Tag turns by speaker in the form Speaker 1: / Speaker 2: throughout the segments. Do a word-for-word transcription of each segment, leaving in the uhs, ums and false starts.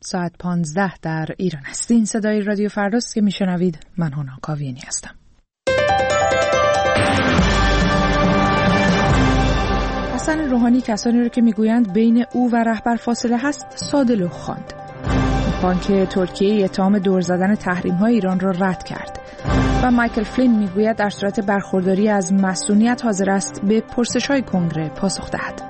Speaker 1: ساعت پانزده در ایران هستین. صدای رادیو فرداست که میشنوید. من هنا کاویانی هستم. حسن روحانی کسانی رو که میگویند بین او و رهبر فاصله هست ساده لوح خواند. بانک ترکیه اتهام دور زدن تحریم‌های ایران را رد کرد و مایکل فلین میگوید در صورت برخورداری از مسئولیت حاضر است به پرسش‌های کنگره پاسخ دهد.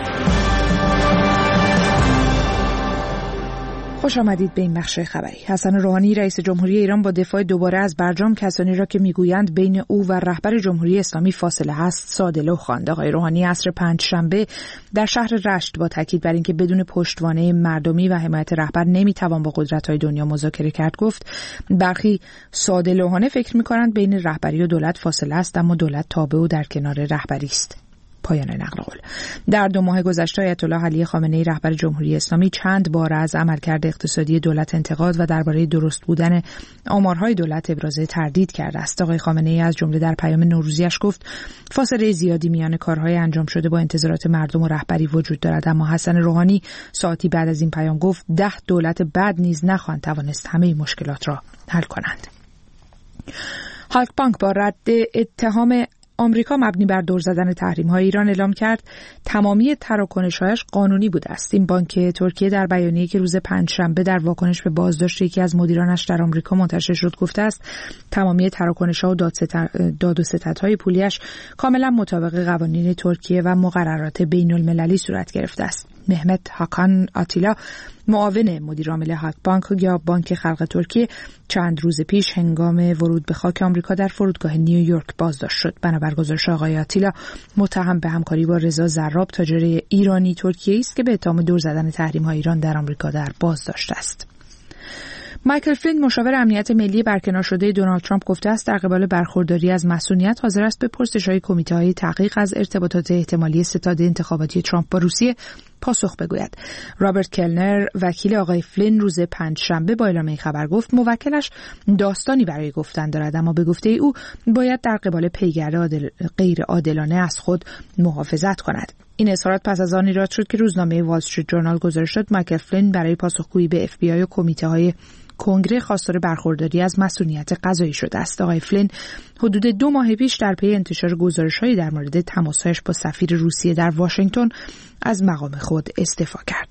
Speaker 1: خوش آمدید به این بخش خبری. حسن روحانی رئیس جمهوری ایران با دفاع دوباره از برجام کسانی را که میگویند بین او و رهبر جمهوری اسلامی فاصله هست ساده لوح خواند. آقای روحانی عصر پنجشنبه در شهر رشت با تاکید بر اینکه بدون پشتوانه مردمی و حمایت رهبر نمیتوان با قدرت‌های دنیا مذاکره کرد گفت برخی ساده لوحانه فکر می‌کنند بین رهبری و دولت فاصله است، اما دولت تابع و در کنار رهبری است. پایان نقل قول. در دو ماه گذشته آیت الله علی خامنه‌ای رهبر جمهوری اسلامی چند بار از عملکرد اقتصادی دولت انتقاد و درباره درست بودن آمارهای دولت ابراز تردید کرده است. آقای خامنه‌ای از جمله در پیام نوروزیش گفت فاصله زیادی میان کارهای انجام شده با انتظارات مردم و رهبری وجود دارد، اما حسن روحانی ساعتی بعد از این پیام گفت ده دولت بعد نیز نخواهند توانست همه مشکلات را حل کنند. هالک بانک با رد اتهام آمریکا مبنی بر دور زدن تحریم‌های ایران اعلام کرد تمامی تراکنش‌هایش قانونی بوده است. این بانک ترکیه در بیانیه‌ای که روز پنجشنبه در واکنش به بازداشت یکی از مدیرانش در آمریکا منتشر شد گفته است تمامی تراکنش‌ها و داد و ستدهای پولیش کاملا مطابق قوانین ترکیه و مقررات بین‌المللی صورت گرفته است. مهمت هاکان آتیلا معاون مدیر عامل هالک بانک یا بانک خلق ترکیه چند روز پیش هنگام ورود به خاک آمریکا در فرودگاه نیویورک بازداشت شد. بنابر گزارش آقای آتیلا متهم به همکاری با رضا زراب تاجر ایرانی ترکیه است که به اتهام دور زدن تحریم‌های ایران در آمریکا در بازداشت است. مایکل فلین مشاور امنیت ملی برکنار شده دونالد ترامپ گفته است در قبال برخورداری از مسئولیت حاضر است به پرسش‌های کمیته‌های تحقیق از ارتباطات احتمالی ستاد انتخاباتی ترامپ با روسیه پاسخ بگوید. رابرت کلنر وکیل آقای فلین روز پنجشنبه با اعلام این خبر گفت موکلش داستانی برای گفتن دارد، اما به گفته او باید در قبال پیگرد عادل غیر عادلانه از خود محافظت کند. این اظهارات پس از آن ایراد شد که روزنامه وال استریت جورنال گزارش داد مایکل فلین برای پاسخگویی به اف بی آی و کمیته‌های کنگره خواستار برخورداری از مسئولیت قضایی شده است. آقای فلین حدود دو ماه پیش در پی انتشار گزارش‌هایی در مورد تماس‌هایش با سفیر روسیه در واشنگتن از مقام خود استعفا کرد.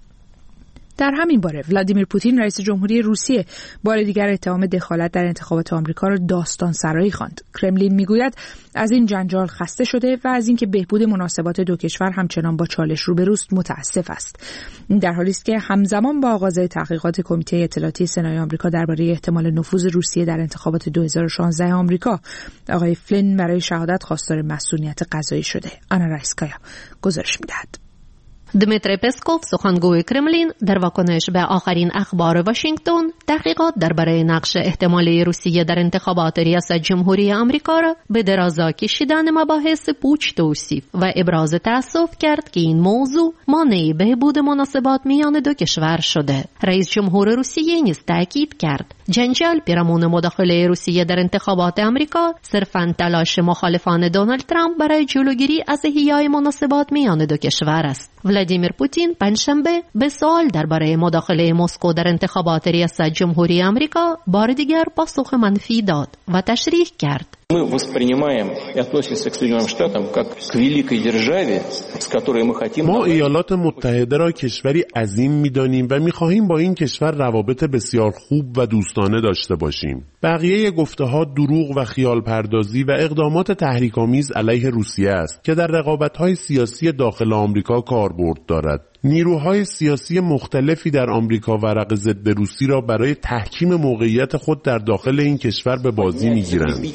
Speaker 1: در همین باره ولادیمیر پوتین رئیس جمهوری روسیه بار دیگر اتهام دخالت در انتخابات آمریکا را داستان سرایی خواند. کرملین میگوید از این جنجال خسته شده و از اینکه بهبود مناسبات دو کشور همچنان با چالش روبروست متاسف است. این در حالی است که همزمان با آغاز تحقیقات کمیته اطلاعاتی سنای آمریکا درباره احتمال نفوذ روسیه در انتخابات دو هزار و شانزده آمریکا، آقای فلین برای شهادت خواستار مسئولیت قضایی شده. آنا رایسکایا گزارش می‌دهد.
Speaker 2: دمیتری پسکوف سخنگوی کرملین در واکنش به آخرین اخبار واشنگتن تحقیقات درباره نقش احتمالی روسیه در انتخابات ریاست جمهوری آمریکا را به درازا کشیدن مباحث پوچ توصیف و ابراز تأسف کرد که این موضوع مانع بهبود مناسبات میان دو کشور شده. رئیس جمهور روسیه نیز تاکید کرد جنجال پیرامون مداخله روسیه در انتخابات آمریکا صرفاً تلاش مخالفان دونالد ترامپ برای جلوگیری از احیای مناسبات میان دو کشور است. ولادیمیر پوتین پنجشنبه به سوال درباره مداخله مسکو در انتخابات ریاست جمهوری آمریکا بار دیگر پاسخ منفی داد و تشریح کرد
Speaker 3: Мы воспринимаем и относимся к Соединенным Штатам как к великой державе, с которой мы хотим.
Speaker 4: ما ایالات متحده را کشوری عظیم می‌دانیم و می‌خواهیم با این کشور روابط بسیار خوب و دوستانه داشته باشیم. بقیه گفته‌ها دروغ و خیال پردازی و اقدامات تحریک‌آمیز علیه روسیه است که در رقابت‌های سیاسی داخل آمریکا کاربرد دارد. نیروهای سیاسی مختلفی در آمریکا ورق ضد روسی را برای تحکیم موقعیت خود در داخل این کشور به بازی می‌گیرند.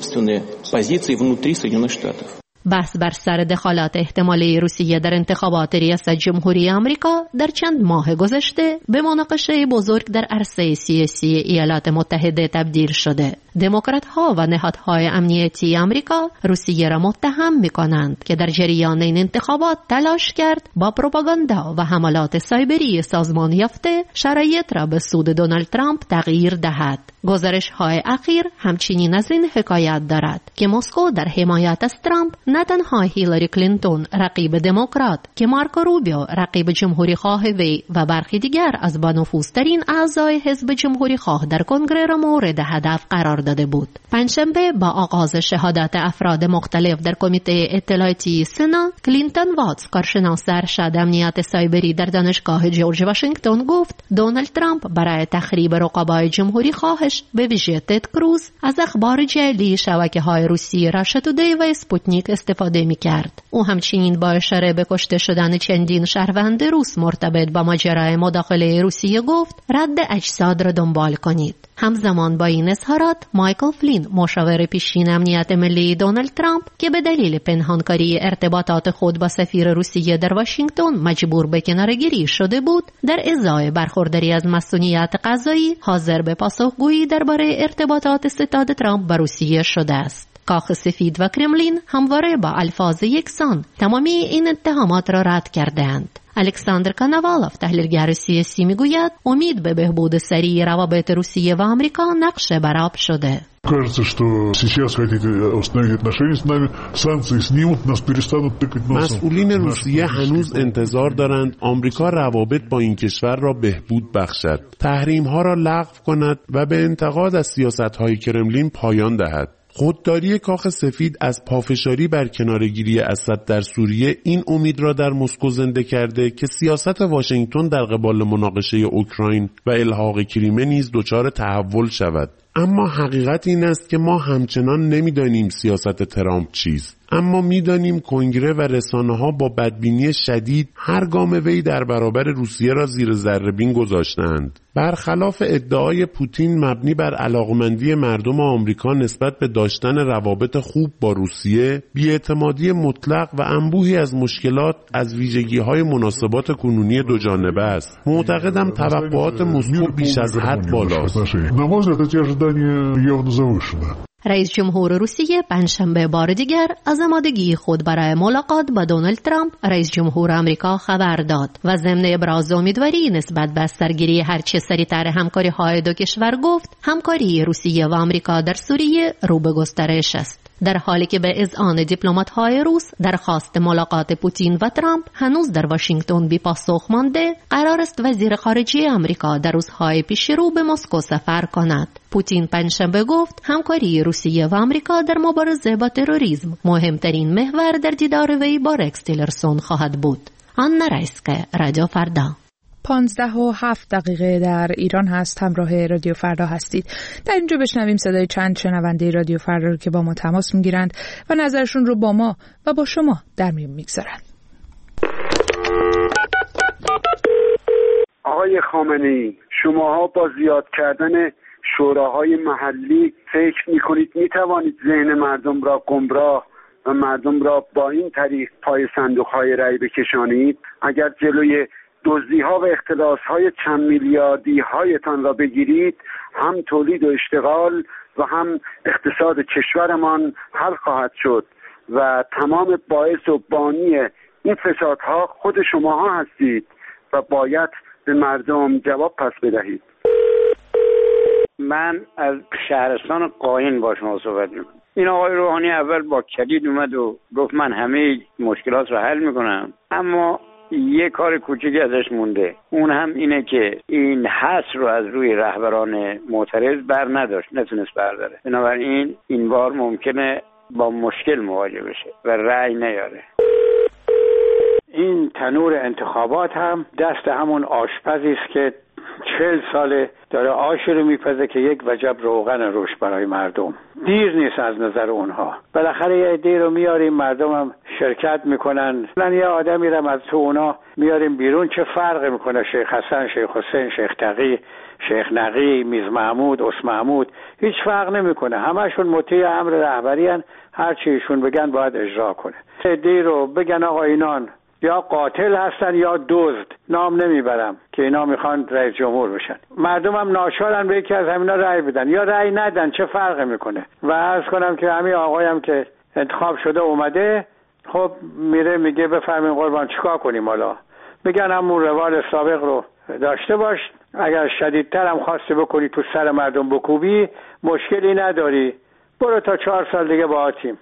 Speaker 2: بحث بر سر دخالت احتمالی روسیه در انتخابات ریاست جمهوری آمریکا در چند ماه گذشته به مناقشه بزرگ در عرصه سیاسی ایالات متحده تبدیل شده. دموکرات ها و نهادهای امنیتی آمریکا روسیه را متهم می‌کنند که در جریان این انتخابات تلاش کرد با پروپاگاندا و حملات سایبری سازمان یافته شرایط را به سود دونالد ترامپ تغییر دهد. گزارش های اخیر همچنین از این حکایت دارد که مسکو در حمایت از ترامپ نه تنها هیلاری کلینتون رقیب دموکرات که مارکو روبیو رقیب جمهوری خواه وی و برخی دیگر از بانفوذترین اعضای حزب جمهوری خواه در کنگره را مورد هدف قرار داده بود. پنجشنبه با آغاز شهادت افراد مختلف در کمیته اطلاعاتی سنا، کلینتون واتس کارشناس ارشد امنیت سایبری در دانشگاه جورج واشنگتن گفت دونالد ترامپ برای تخریب رقبای جمهوری خواهش به ویژه تد کروز از اخبار جعلی شبکه‌های روسی راشا تودی و اسپوتنیک استفاده می‌کرد. او همچنین با اشاره به کشته شدن چندین شهروند روس مرتبط با ماجرای مداخله روسیه گفت رد اجساد را دنبال کنید. همزمان با این اظهارات مایکل فلین مشاور پیشین امنیت ملی دونالد ترامپ که به دلیل پنهانکاری ارتباطات خود با سفیر روسیه در واشنگتن مجبور به کناره‌گیری شده بود، در ازای برخورداری از مسئولیت قضایی حاضر به پاسخگویی درباره ارتباطات ستاد ترامپ با روسیه شده است. کاخ سفید و کرملین همواره با الفاظ یکسان تمامی این اتهامات را رد کردند. الکساندر کانوالوف تحلیلگر سیاسی میگوید امید به بهبود سریع روابط روسیه و آمریکا نقش برآب شده.
Speaker 5: Кажется, что сейчас хотите установить отношения с нами, санкции снимут, нас перестанут тыкать носом.
Speaker 4: مسئولین روسیه هنوز انتظار دارند آمریکا روابط با این کشور را بهبود بخشد، تحریم ها را لغو کند و به انتقاد از سیاست های کرملین پایان دهد. خودداری کاخ سفید از پافشاری بر کناره‌گیری اسد در سوریه این امید را در مسکو زنده کرده که سیاست واشنگتن در قبال مناقشه اوکراین و الحاق کریمه نیز دچار تحول شود. اما حقیقت این است که ما همچنان نمی‌دانیم سیاست ترامپ چیست، اما می‌دانیم کنگره و رسانه‌ها با بدبینی شدید هر گام وی در برابر روسیه را زیر ذره‌بین گذاشتند. برخلاف ادعای پوتین مبنی بر علاقمندی مردم آمریکا نسبت به داشتن روابط خوب با روسیه، بی‌اعتمادی مطلق و انبوهی از مشکلات از ویژگی‌های مناسبات کنونی دو جانبه است. معتقدم توقعات مسکو بیش از حد بالاست.
Speaker 2: رئیس جمهور روسیه پنجشنبه بار دیگر از آمادگی خود برای ملاقات با دونالد ترامپ رئیس جمهور آمریکا خبر داد و ضمن ابراز امیدواری نسبت به سرگیری هرچه سریعتر همکاری‌های دو کشور گفت همکاری روسیه و آمریکا در سوریه رو به گسترش است. در حالی که به اذعان دیپلمات‌های روس درخواست ملاقات پوتین و ترامپ هنوز در واشنگتن بی پاسخ مانده، قرار است وزیر خارجه آمریکا در روزهای پیش رو به مسکو سفر کند. پوتین پنجشنبه گفت همکاری روسیه و آمریکا در مبارزه با تروریسم مهمترین محور در دیدار وی با رکس تیلرسون خواهد بود. آنا رایسکه، رادیو فردا.
Speaker 1: پانزده و هفت دقیقه در ایران هست. همراه رادیو فردا هستید. در اینجا بشنویم صدای چند شنونده رادیو فردا رو که با ما تماس میگیرند و نظرشون رو با ما و با شما در میون میگذارند.
Speaker 6: آقای خامنه‌ای، شماها با زیاد کردن شوراهای محلی فکر میکنید میتوانید ذهن مردم را گمراه و مردم را با این طریق پای صندوق‌های رأی بکشانید؟ اگر جلوی دزدی‌ها و اختلاس‌های چند میلیاردی هایتان را بگیرید، هم تولید و اشتغال و هم اقتصاد کشورمان حل خواهد شد و تمام باعث و بانی این فسادها خود شماها هستید و باید به مردم جواب پس بدهید.
Speaker 7: من از شهرستان قاین با شما صحبت می‌کنم. این آقای روحانی اول با کلید اومد و گفت من همه مشکلات رو حل می‌کنم، اما یه کار کوچیکی ازش مونده، اون هم اینه که این حصر رو از روی رهبران معترض بر نداشت، نتونست برداره. بنابراین این بار ممکنه با مشکل مواجه بشه و رأی نیاره. این تنور انتخابات هم دست همون آشپزی است که چهل ساله داره آش رو میپزه که یک وجب روغن روش برای مردم. دیر نیست از نظر اونها. بالاخره یه عده رو میاریم، مردم هم شرکت میکنن. من یه آدمی رو از تو اونا میاریم بیرون، چه فرقی میکنه شیخ حسن، شیخ حسین، شیخ تقی، شیخ نقی، میز محمود، عث محمود، هیچ فرق نمیکنه. همشون مطیع امر رهبری ان، هر چی ایشون بگن باید اجرا کنه. عده رو بگن آقا اینان یا قاتل هستن یا دزد، نام نمیبرم که اینا میخوان رئیس جمهور بشن. مردم هم ناچارن به یکی از همینا رأی بدن یا رأی ندن، چه فرقی میکنه؟ و عرض کنم که همین آقایم که انتخاب شده اومده، خب میره میگه بفرمایید قربان چیکار کنیم حالا؟ میگن همون روال سابق رو داشته باش، اگر شدیدتر هم خواستی بکنی تو سر مردم بکوبی مشکلی نداری، برو تا چهار سال دیگه باهاتیم.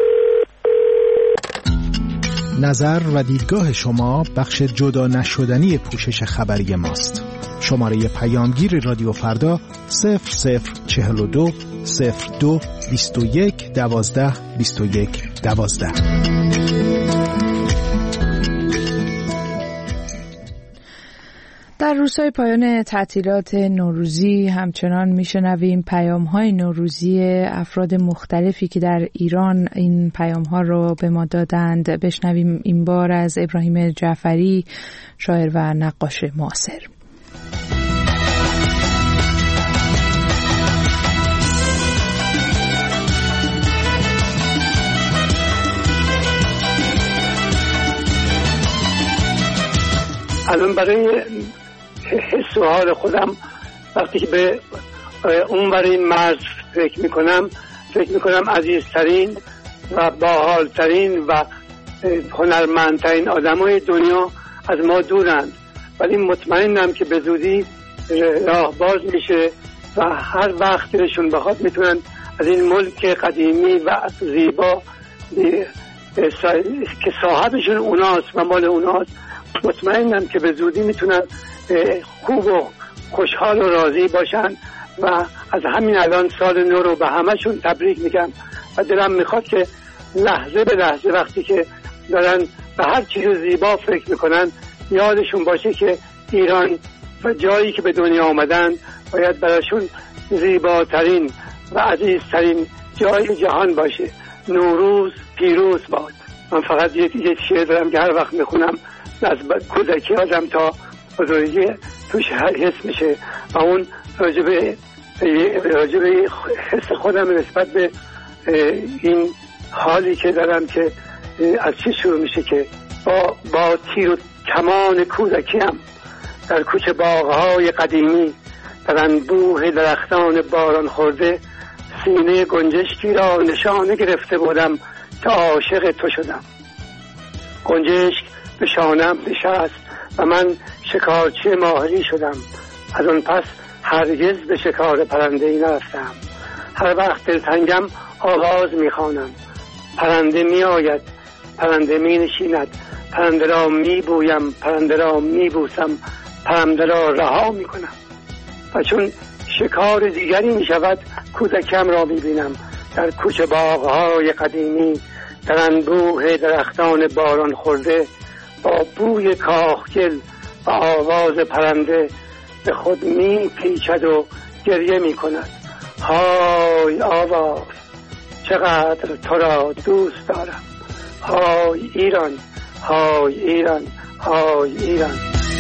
Speaker 8: نظر و دیدگاه شما بخش جدا نشدنی پوشش خبری ماست. شماره پیامگیر رادیو فردا صفر صفر چهل و دو صفر دو بیست و یک دوازده بیست و یک دوازده.
Speaker 1: در روزهای پایان تعطیلات نوروزی همچنان میشنویم پیام‌های نوروزی افراد مختلفی که در ایران این پیام‌ها رو به ما دادند. بشنویم این بار از ابراهیم جعفری، شاعر و نقاش معاصر.
Speaker 9: الان برای حس و حال خودم وقتی که به اون برای مرز فکر میکنم فکر میکنم عزیزترین و باحالترین و هنرمندترین آدمای دنیا از ما دورند، ولی مطمئنم که به زودی راه باز میشه و هر وقت دلشون بخواد میتونن از این ملک قدیمی و زیبا که صاحبشون اوناست و مال اوناست، مطمئنم که به زودی میتونن خوب و خوشحال و راضی باشن و از همین الان سال نو رو به همشون تبریک میگم و دلم میخواد که لحظه به لحظه وقتی که دارن به هر چیز زیبا فکر میکنن یادشون باشه که ایران و جایی که به دنیا آمدن باید براشون زیباترین و عزیزترین جای جهان باشه. نوروز پیروز باد. من فقط یه شعر دارم که هر وقت میخونم از کودکی آدم تا بزرگی توش حس میشه و اون راجبه راجبه حس خودم نسبت به این حالی که دارم که از چی شروع میشه که با, با تیر و کمان کودکیم در کوچه باغهای قدیمی در انبوه درختان باران خورده سینه گنجشکی را نشانه گرفته بودم تا عاشق تو شدم. گنجشک به شانم نشست و من شکارچی ماهری شدم. از اون پس هرگز به شکار پرنده‌ای نرفتم. هر وقت دلتنگم آواز میخوانم، پرنده میآید، پرنده می نشیند، پرنده را میبویم، پرنده را میبوسم، پرنده را رها میکنم. و چون شکار دیگری میشود کودکم را میبینم در کوچه باغهای قدیمی در انبوه درختان باران خورده با بوی کاخگل و آواز پرنده به خود می پیچد و گریه می کند. های آواز چقدر تو را دوست دارم، های ایران، های ایران، های ایران.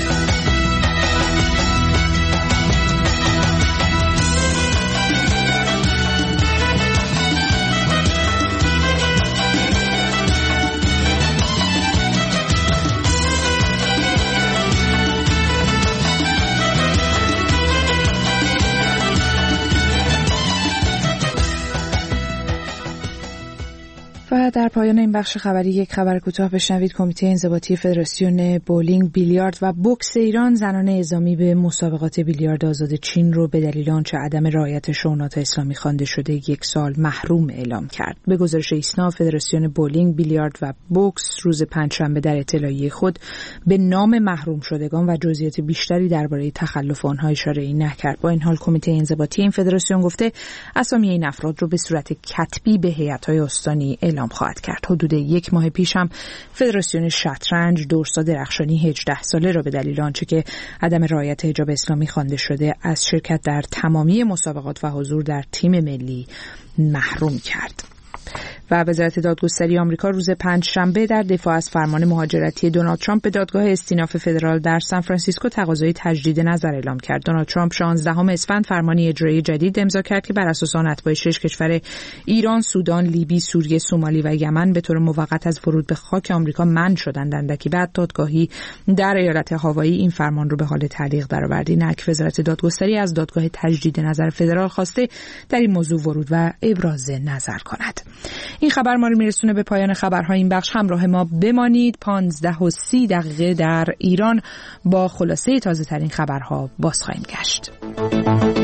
Speaker 1: و در پایان این بخش خبری یک خبر کوتاه بشنوید. کمیته انضباطی فدراسیون بولینگ، بیلیارد و بوکس ایران زنان اعزامی به مسابقات بیلیارد آزاد چین رو به دلیل آنچه عدم رعایت شونات اسلامی خوانده شده یک سال محروم اعلام کرد. به گزارش ایسنا، فدراسیون بولینگ، بیلیارد و بوکس روز پنجشنبه در اطلاعیه خود به نام محروم شدگان و جزئیات بیشتری درباره تخلف آنها اشاره‌ای نکرد. با این حال کمیته انضباطی این فدراسیون گفته اسامی این افراد رو به صورت کتبی به هیئت‌های استانی اعلام خواهد کرد. حدود یک ماه پیش هم فدراسیون شطرنج دورسا درخشانی هجده ساله را به دلیل آنچه که عدم رعایت حجاب اسلامی خوانده شده از شرکت در تمامی مسابقات و حضور در تیم ملی محروم کرد. و وزارت دادگستری آمریکا روز پنجشنبه در دفاع از فرمان مهاجرتی دونالد ترامپ به دادگاه استیناف فدرال در سان فرانسیسکو تقاضای تجدید نظر اعلام کرد. دونالد ترامپ شانزدهم اسفند فرمانی اجرایی جدید امضا کرد که بر اساس آن اتباع شش کشور ایران، سودان، لیبی، سوریه، سومالی و یمن به طور موقت از ورود به خاک آمریکا منع شدند. اندکی بعد دادگاهی در ایالت هاوایی این فرمان رو به حال تعلیق درآورد. اینک وزارت دادگستری از دادگاه تجدید نظر فدرال خواسته در این موضوع ورود و ابراز نظر کند. این خبر ما رو میرسونه به پایان خبرهای این بخش. همراه ما بمانید. پانزده و سی دقیقه در ایران با خلاصه تازه ترین خبرها باز خواهیم گشت.